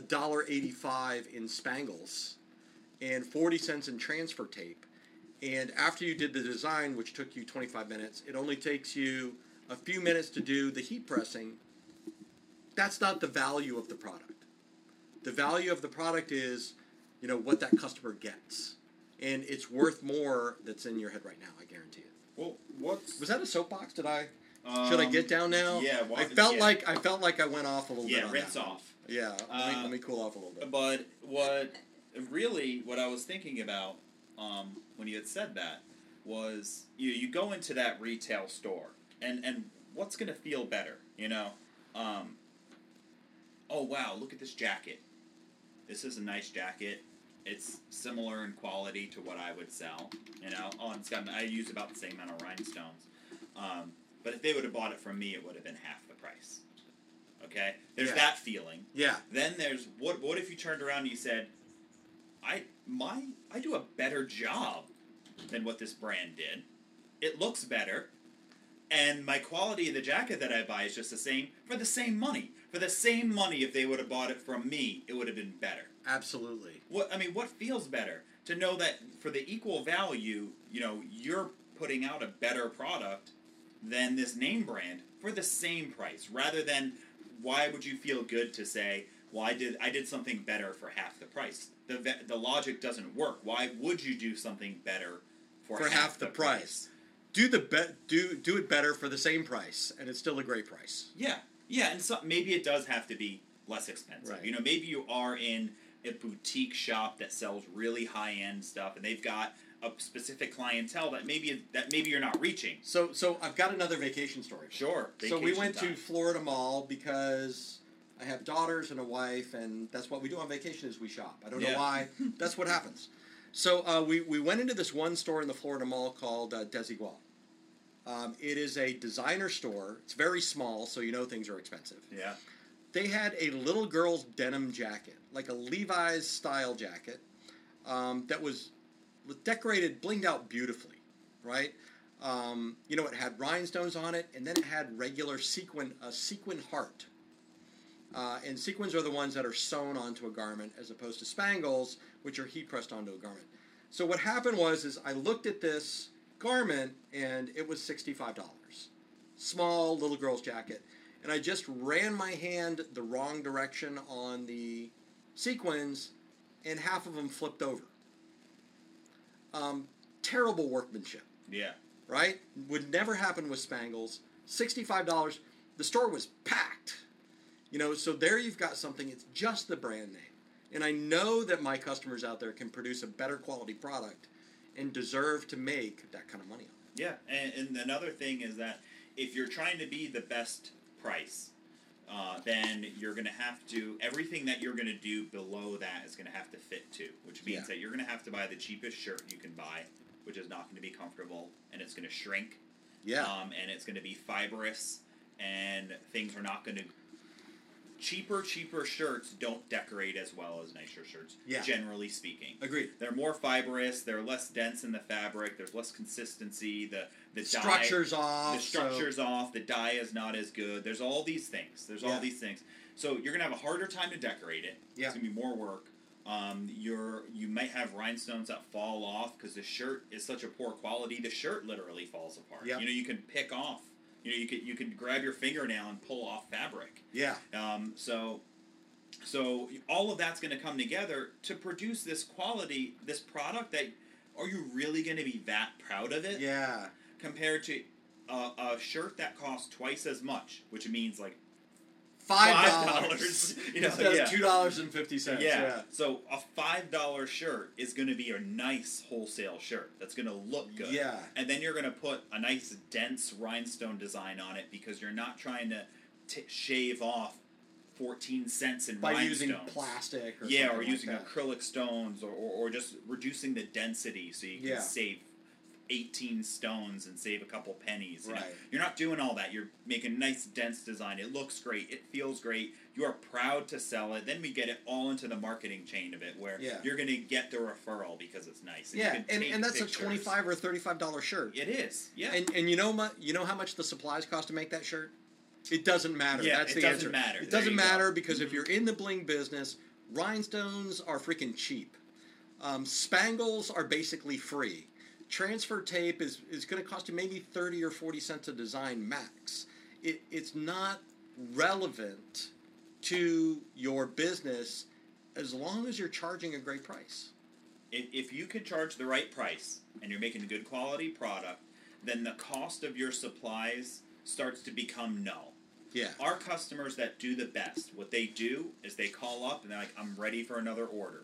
Speaker 2: $1.85 in spangles and 40 cents in transfer tape, and after you did the design, which took you 25 minutes, it only takes you a few minutes to do the heat pressing, that's not the value of the product. The value of the product is, you know, what that customer gets. And it's worth more that's in your head right now, I guarantee it.
Speaker 3: Well,
Speaker 2: was that a soapbox? Should I get down now?
Speaker 3: Yeah.
Speaker 2: I felt like I went off a little bit.
Speaker 3: Yeah, rinse off.
Speaker 2: Yeah, let me cool off a little bit.
Speaker 3: But what I was thinking about when you had said that was you go into that retail store and what's going to feel better, you know? Oh wow, look at this jacket. This is a nice jacket. It's similar in quality to what I would sell, you know. Oh, I use about the same amount of rhinestones. But if they would have bought it from me, it would have been half the price. Okay? There's that feeling.
Speaker 2: Yeah.
Speaker 3: Then there's, what if you turned around and you said, I do a better job than what this brand did. It looks better. And my quality of the jacket that I buy is just the same for the same money. For the same money, if they would have bought it from me, it would have been better.
Speaker 2: Absolutely.
Speaker 3: What feels better? To know that for the equal value, you know, you're putting out a better product than this name brand for the same price, rather than why would you feel good to say, well, I did something better for half the price. The logic doesn't work. Why would you do something better for half the price?
Speaker 2: Do it better for the same price, and it's still a great price.
Speaker 3: Yeah, and so maybe it does have to be less expensive. Right. You know, maybe you are in a boutique shop that sells really high-end stuff, and they've got a specific clientele that maybe you're not reaching.
Speaker 2: So I've got another vacation story.
Speaker 3: Sure.
Speaker 2: So we went to Florida Mall because I have daughters and a wife, and that's what we do on vacation is we shop. I don't know why. That's what happens. So we went into this one store in the Florida Mall called Desigual. It is a designer store. It's very small, so you know things are expensive.
Speaker 3: Yeah.
Speaker 2: They had a little girl's denim jacket, like a Levi's style jacket, that was decorated, blinged out beautifully, right? You know, it had rhinestones on it, and then it had regular sequin heart. And sequins are the ones that are sewn onto a garment, as opposed to spangles, which are heat pressed onto a garment. So what happened was I looked at this garment, and it was $65. Small little girl's jacket. And I just ran my hand the wrong direction on the sequins, and half of them flipped over. Terrible workmanship.
Speaker 3: Yeah.
Speaker 2: Right? Would never happen with spangles. $65. The store was packed. You know, so there you've got something. It's just the brand name. And I know that my customers out there can produce a better quality product and deserve to make that kind of money on it.
Speaker 3: Yeah, and another thing is that if you're trying to be the best price, then you're going to have to, everything that you're going to do below that is going to have to fit too, which means that you're going to have to buy the cheapest shirt you can buy, which is not going to be comfortable, and it's going to shrink.
Speaker 2: Yeah.
Speaker 3: And it's going to be fibrous, and things are not going to... Cheaper shirts don't decorate as well as nicer shirts, generally speaking.
Speaker 2: Agreed.
Speaker 3: They're more fibrous, they're less dense in the fabric, there's less consistency, the
Speaker 2: structure's off.
Speaker 3: The structure's off, the dye is not as good. There's all these things. So you're going to have a harder time to decorate it.
Speaker 2: Yeah.
Speaker 3: It's going to be more work. You might have rhinestones that fall off because the shirt is such a poor quality, the shirt literally falls apart.
Speaker 2: Yep.
Speaker 3: You can pick off. You can grab your fingernail and pull off fabric.
Speaker 2: Yeah.
Speaker 3: So all of that's going to come together to produce this quality, this product that, are you really going to be that proud of it?
Speaker 2: Yeah.
Speaker 3: Compared to a shirt that costs twice as much, which means like
Speaker 2: $5
Speaker 3: instead
Speaker 2: of $2.50.
Speaker 3: Yeah. So a $5 shirt is going to be a nice wholesale shirt that's going to look good.
Speaker 2: Yeah.
Speaker 3: And then you're going to put a nice dense rhinestone design on it because you're not trying to shave off 14 cents in
Speaker 2: by
Speaker 3: rhinestones.
Speaker 2: using plastic or
Speaker 3: or using acrylic stones or just reducing the density so you can save 18 stones and save a couple pennies. You know? You're not doing all that. You're making a nice dense design. It looks great. It feels great. You are proud to sell it. Then we get it all into the marketing chain of it where you're going to get the referral because it's nice. And
Speaker 2: and that's pictures. A $25 or $35 shirt.
Speaker 3: It is. Yeah.
Speaker 2: And you know how much the supplies cost to make that shirt? It doesn't matter.
Speaker 3: Yeah,
Speaker 2: that's the answer.
Speaker 3: It doesn't matter.
Speaker 2: It doesn't matter because if you're in the bling business, rhinestones are freaking cheap. Spangles are basically free. Transfer tape is going to cost you maybe 30 or 40 cents a design max. It's not relevant to your business as long as you're charging a great price.
Speaker 3: If you can charge the right price and you're making a good quality product, then the cost of your supplies starts to become null.
Speaker 2: Yeah. Our
Speaker 3: customers that do the best, what they do is they call up and they're like, I'm ready for another order.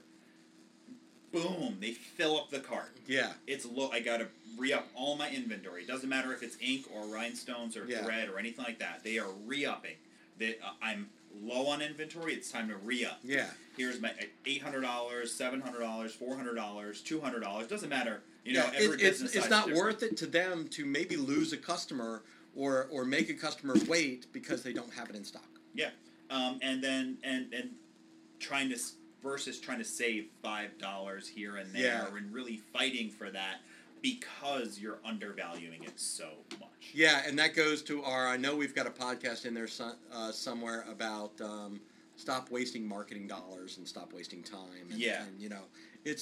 Speaker 3: Boom, they fill up the cart.
Speaker 2: Yeah.
Speaker 3: I gotta re-up all my inventory. It doesn't matter if it's ink or rhinestones or thread or anything like that. They are re-upping. I'm low on inventory, it's time to re-up.
Speaker 2: Yeah.
Speaker 3: Here's my $800, $700, $400, $200. Doesn't matter. Every business
Speaker 2: it's not worth it to them to maybe lose a customer or make a customer wait because they don't have it in stock.
Speaker 3: Yeah. And trying to versus trying to save $5 here and there and really fighting for that because you're undervaluing it so much.
Speaker 2: Yeah, and that goes to I know we've got a podcast in there somewhere about stop wasting marketing dollars and stop wasting time. And,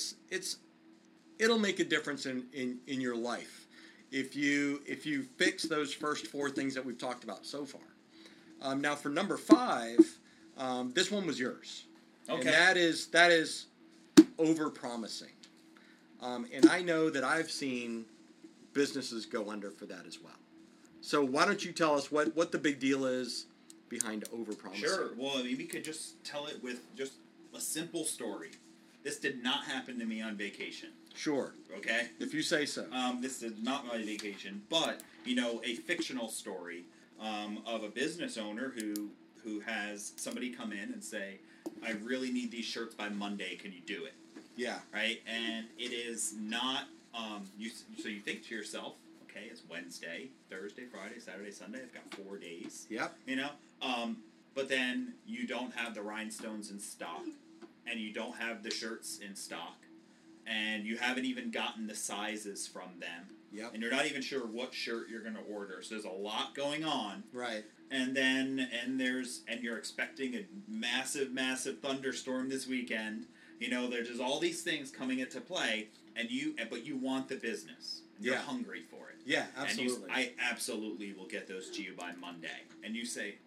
Speaker 2: it'll make a difference in your life if you fix those first 4 things that we've talked about so far. Now for number 5, this one was yours.
Speaker 3: Okay.
Speaker 2: And that is over-promising. And I know that I've seen businesses go under for that as well. So why don't you tell us what the big deal is behind over-promising?
Speaker 3: Sure. Well, we could just tell it with just a simple story. This did not happen to me on vacation.
Speaker 2: Sure.
Speaker 3: Okay?
Speaker 2: If you say so.
Speaker 3: This is not my vacation, but, a fictional story of a business owner who has somebody come in and say, I really need these shirts by Monday. Can you do it?
Speaker 2: Yeah.
Speaker 3: Right? And it is not, so you think to yourself, okay, it's Wednesday, Thursday, Friday, Saturday, Sunday. I've got 4 days.
Speaker 2: Yep.
Speaker 3: But then you don't have the rhinestones in stock, and you don't have the shirts in stock, and you haven't even gotten the sizes from them.
Speaker 2: Yep.
Speaker 3: And you're not even sure what shirt you're going to order. So there's a lot going on.
Speaker 2: Right.
Speaker 3: And you're expecting a massive, massive thunderstorm this weekend. There's just all these things coming into play, but you want the business. You're hungry for it.
Speaker 2: Yeah, absolutely.
Speaker 3: I absolutely will get those to you by Monday. And you say,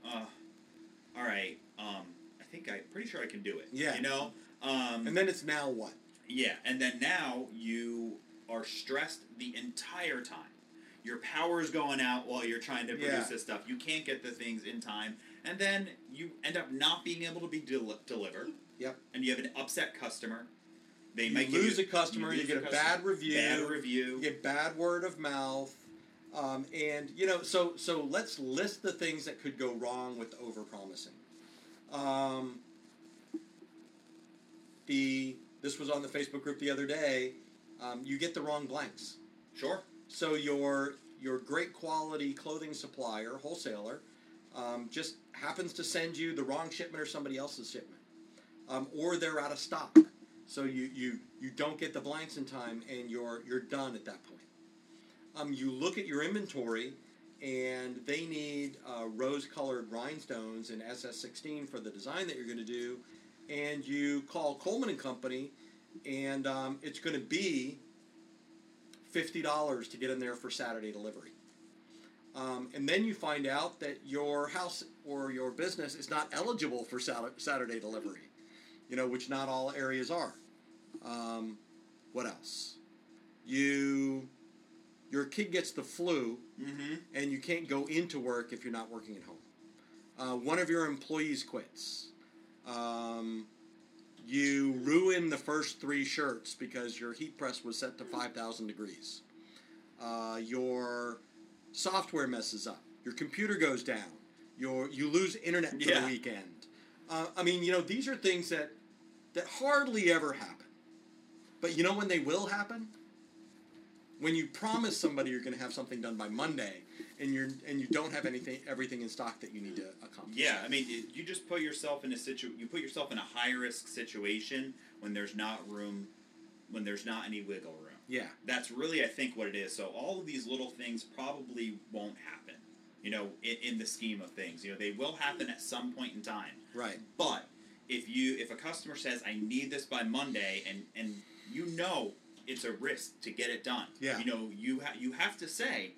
Speaker 3: all right, I'm pretty sure I can do it.
Speaker 2: Yeah. And then it's now what?
Speaker 3: Yeah, and then now you are stressed the entire time. Your power's going out while you're trying to produce this stuff. You can't get the things in time. And then you end up not being able to be delivered.
Speaker 2: Yep.
Speaker 3: And you have an upset customer.
Speaker 2: You lose a customer. You get a bad review.
Speaker 3: Bad review.
Speaker 2: You get bad word of mouth. And so let's list the things that could go wrong with overpromising. This was on the Facebook group the other day. You get the wrong blanks.
Speaker 3: Sure.
Speaker 2: So your great quality clothing supplier, wholesaler, just happens to send you the wrong shipment or somebody else's shipment, or they're out of stock. So you don't get the blanks in time, and you're done at that point. You look at your inventory, and they need rose-colored rhinestones in SS16 for the design that you're going to do, and you call Coleman and Company, and it's going to be $50 to get in there for Saturday delivery. And then you find out that your house or your business is not eligible for Saturday delivery, which not all areas are. What else? Your kid gets the flu, and you can't go into work if you're not working at home. One of your employees quits. You ruin the first 3 shirts because your heat press was set to 5,000 degrees. Your software messes up. Your computer goes down. You lose internet for the weekend. These are things that hardly ever happen. But you know when they will happen? When you promise somebody you're going to have something done by Monday, and you don't have everything in stock that you need to accomplish.
Speaker 3: Yeah, you just put yourself in a high risk situation when there's not any wiggle room.
Speaker 2: Yeah,
Speaker 3: that's really, I think, what it is. So all of these little things probably won't happen, in the scheme of things. They will happen at some point in time.
Speaker 2: Right.
Speaker 3: But if a customer says, "I need this by Monday," and it's a risk to get it done.
Speaker 2: Yeah.
Speaker 3: You have to say,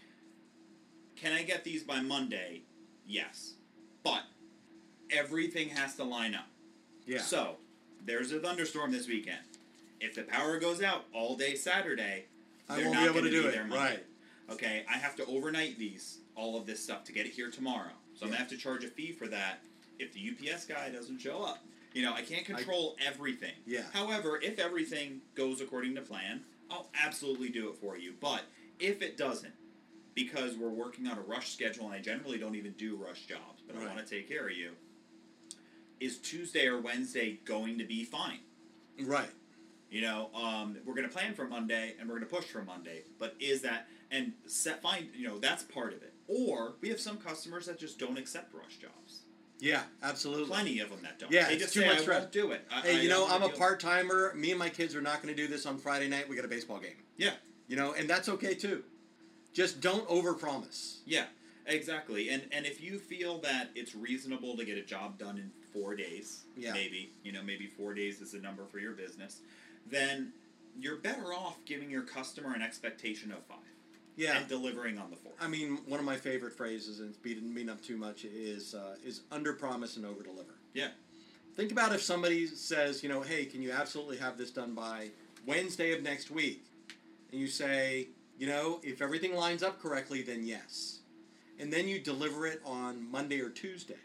Speaker 3: "Can I get these by Monday?" Yes. But everything has to line up.
Speaker 2: Yeah.
Speaker 3: So, there's a thunderstorm this weekend. If the power goes out all day Saturday,
Speaker 2: I won't be able to do it.
Speaker 3: Right. Okay, I have to overnight all of this stuff to get it here tomorrow. So I'm going to have to charge a fee for that if the UPS guy doesn't show up. I can't control everything.
Speaker 2: Yeah.
Speaker 3: However, if everything goes according to plan, I'll absolutely do it for you. But if it doesn't, because we're working on a rush schedule, and I generally don't even do rush jobs, but I want to take care of you, is Tuesday or Wednesday going to be fine?
Speaker 2: Right.
Speaker 3: We're going to plan for Monday, and we're going to push for Monday. But is that, and that's part of it. Or we have some customers that just don't accept rush jobs.
Speaker 2: Yeah, absolutely.
Speaker 3: Plenty of them that don't.
Speaker 2: Yeah,
Speaker 3: they just
Speaker 2: too
Speaker 3: say,
Speaker 2: much
Speaker 3: I
Speaker 2: stress.
Speaker 3: won't do it.
Speaker 2: Hey, I'm a part-timer. Me and my kids are not going to do this on Friday night. We got a baseball game.
Speaker 3: Yeah.
Speaker 2: And that's okay, too. Just don't overpromise.
Speaker 3: Yeah, exactly. And if you feel that it's reasonable to get a job done in 4 days, maybe 4 days is the number for your business, then you're better off giving your customer an expectation of 5. Yeah. And delivering on the 4th.
Speaker 2: One of my favorite phrases, and it's beating me up too much, is under-promise and over-deliver.
Speaker 3: Yeah.
Speaker 2: Think about if somebody says, hey, can you absolutely have this done by Wednesday of next week? And you say, if everything lines up correctly, then yes. And then you deliver it on Monday or Tuesday.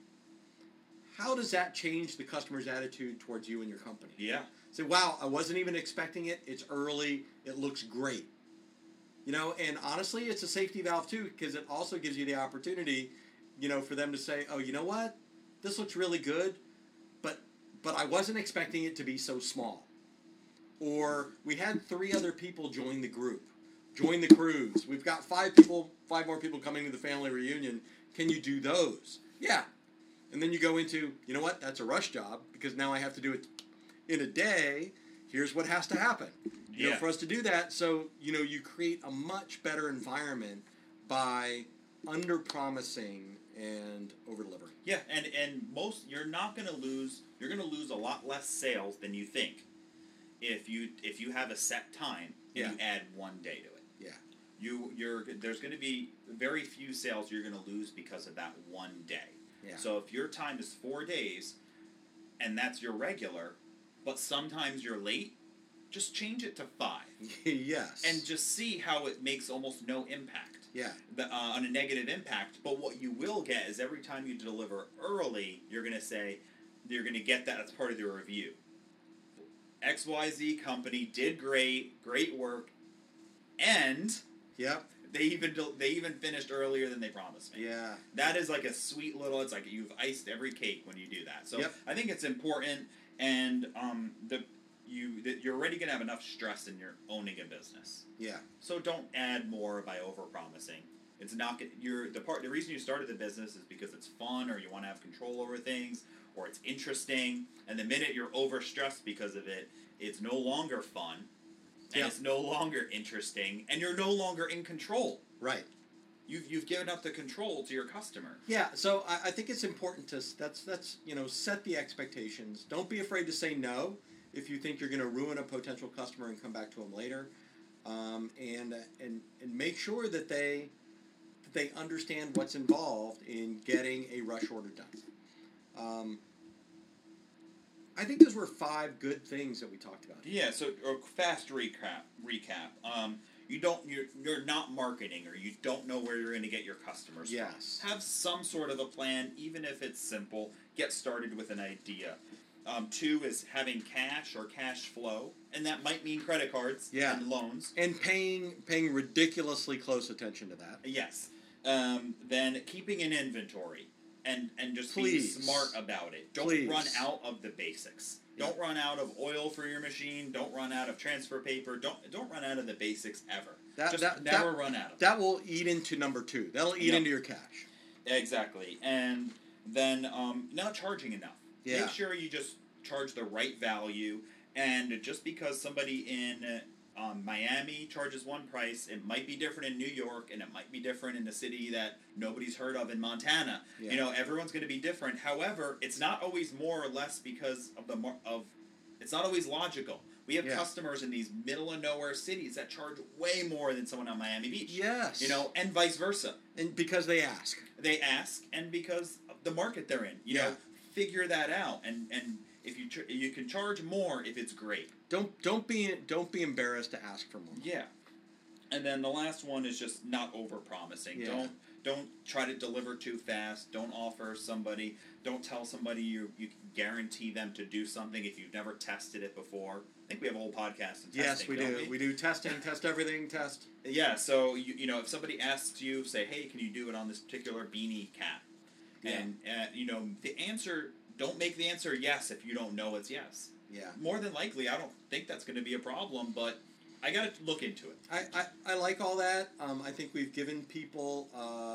Speaker 2: How does that change the customer's attitude towards you and your company?
Speaker 3: Yeah.
Speaker 2: Say, wow, I wasn't even expecting it. It's early. It looks great. And honestly, it's a safety valve, too, because it also gives you the opportunity, for them to say, oh, you know what? This looks really good, but I wasn't expecting it to be so small. Or we had 3 other people join the group, join the cruise. We've got 5 more people coming to the family reunion. Can you do those? Yeah. And then you go into, you know what? That's a rush job, because now I have to do it in a day. Here's what has to happen. For us to do that, so, you create a much better environment by under-promising and over-delivering.
Speaker 3: Yeah, and you're going to lose a lot less sales than you think if you have a set time and you add 1 day to it. Yeah. There's going to be very few sales you're going to lose because of that 1 day. Yeah. So if your time is 4 days, and that's your regular, but sometimes you're late, just change it to 5.
Speaker 2: Yes.
Speaker 3: And just see how it makes almost no impact.
Speaker 2: Yeah.
Speaker 3: On a negative impact. But what you will get is every time you deliver early, you're going to get that as part of the review. XYZ company did great work, and They even finished earlier than they promised me.
Speaker 2: Yeah.
Speaker 3: That is like a sweet little. It's like you've iced every cake when you do that. So I think it's important, and you're already going to have enough stress in your owning a business.
Speaker 2: Yeah.
Speaker 3: So don't add more by overpromising. It's not the reason you started the business is because it's fun, or you want to have control over things, or it's interesting. And the minute you're overstressed because of it, it's no longer fun, and it's no longer interesting, and you're no longer in control.
Speaker 2: Right.
Speaker 3: You've given up the control to your customer.
Speaker 2: Yeah, so I think it's important to set the expectations. Don't be afraid to say no if you think you're going to ruin a potential customer and come back to them later, and make sure that they understand what's involved in getting a rush order done. I think those were 5 good things that we talked about.
Speaker 3: Yeah. So a fast recap. You're not marketing, or you don't know where you're going to get your customers from. Have some sort of a plan, even if it's simple. Get started with an idea. 2 is having cash or cash flow, and that might mean credit cards and loans.
Speaker 2: And paying ridiculously close attention to that.
Speaker 3: Yes. Then keeping an inventory and just being smart about it. Don't run out of the basics. Don't run out of oil for your machine. Don't run out of transfer paper. Don't run out of the basics ever. Never run out of it.
Speaker 2: That will eat into number 2. That'll eat into your cash.
Speaker 3: Exactly. And then not charging enough.
Speaker 2: Yeah.
Speaker 3: Make sure you just charge the right value. And just because somebody in Miami charges one price, it might be different in New York, and it might be different in the city that nobody's heard of in Montana. Yeah. Everyone's going to be different. However, it's not always more or less because of it's not always logical. We have customers in these middle of nowhere cities that charge way more than someone on Miami Beach.
Speaker 2: Yes.
Speaker 3: And vice versa.
Speaker 2: And because they ask.
Speaker 3: They ask, and because of the market they're in. Figure that out, and if you can charge more if it's great.
Speaker 2: Don't be embarrassed to ask for more.
Speaker 3: Yeah. And then the last one is just not overpromising. Yeah. Don't try to deliver too fast. Don't tell somebody you can guarantee them to do something if you've never tested it before. I think we have a whole podcast on testing.
Speaker 2: Yes, we do. We do testing, test everything, test.
Speaker 3: Yeah, so if somebody asks you, say, hey, can you do it on this particular beanie cap? Yeah. And the answer, don't make the answer yes if you don't know it's yes.
Speaker 2: Yeah.
Speaker 3: More than likely, I don't think that's going to be a problem, but I got to look into it.
Speaker 2: I like all that. I think we've given people.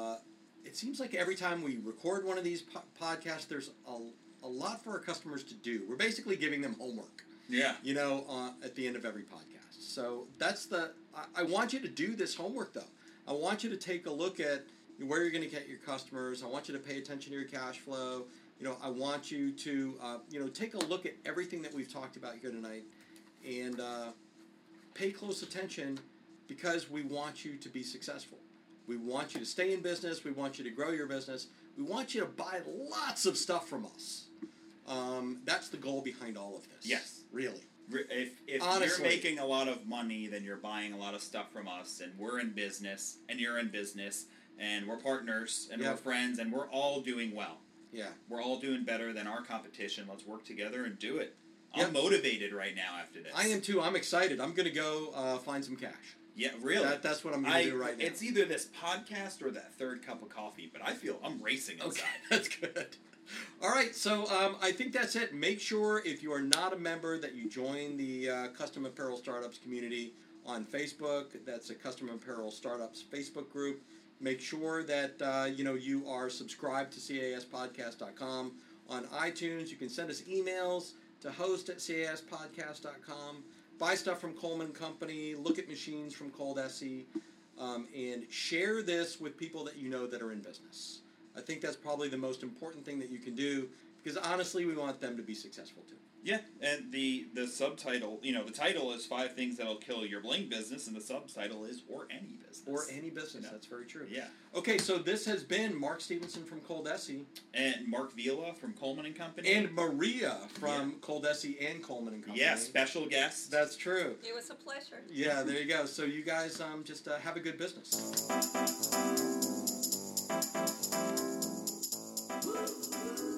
Speaker 2: It seems like every time we record one of these podcasts, there's a lot for our customers to do. We're basically giving them homework.
Speaker 3: Yeah.
Speaker 2: At the end of every podcast. So that's I want you to do this homework though. I want you to take a look at where you're going to get your customers. I want you to pay attention to your cash flow. I want you to, take a look at everything that we've talked about here tonight and pay close attention because we want you to be successful. We want you to stay in business. We want you to grow your business. We want you to buy lots of stuff from us. That's the goal behind all of this.
Speaker 3: Yes.
Speaker 2: Really.
Speaker 3: If
Speaker 2: Honestly,
Speaker 3: you're making a lot of money, then you're buying a lot of stuff from us, and we're in business, and you're in business, and we're partners, and we're friends, and we're all doing well.
Speaker 2: Yeah.
Speaker 3: We're all doing better than our competition. Let's work together and do it. I'm motivated right now after this.
Speaker 2: I am too. I'm excited. I'm going to go find some cash.
Speaker 3: Yeah, really.
Speaker 2: That's what I'm going to do right now.
Speaker 3: It's either this podcast or that third cup of coffee, but I feel I'm racing inside.
Speaker 2: Okay, that's good. All right, so I think that's it. Make sure if you are not a member that you join the Custom Apparel Startups community on Facebook. That's a Custom Apparel Startups Facebook group. Make sure that you are subscribed to caspodcast.com on iTunes. You can send us emails to host@caspodcast.com. Buy stuff from Coleman & Company. Look at machines from Cold SE. And share this with people that you know that are in business. I think that's probably the most important thing that you can do because honestly, we want them to be successful too.
Speaker 3: Yeah, and the subtitle, the title is 5 Things That'll Kill Your Bling Business, and the subtitle is Or Any Business.
Speaker 2: Or Any Business, that's very true.
Speaker 3: Yeah.
Speaker 2: Okay, so this has been Mark Stevenson from Cold SE.
Speaker 3: And Mark Vila from Coleman & Company.
Speaker 2: And Maria from Cold SE and Coleman & Company.
Speaker 3: Yeah, special guest.
Speaker 2: That's true.
Speaker 4: It was a pleasure.
Speaker 2: Yeah, there you go. So you guys just have a good business.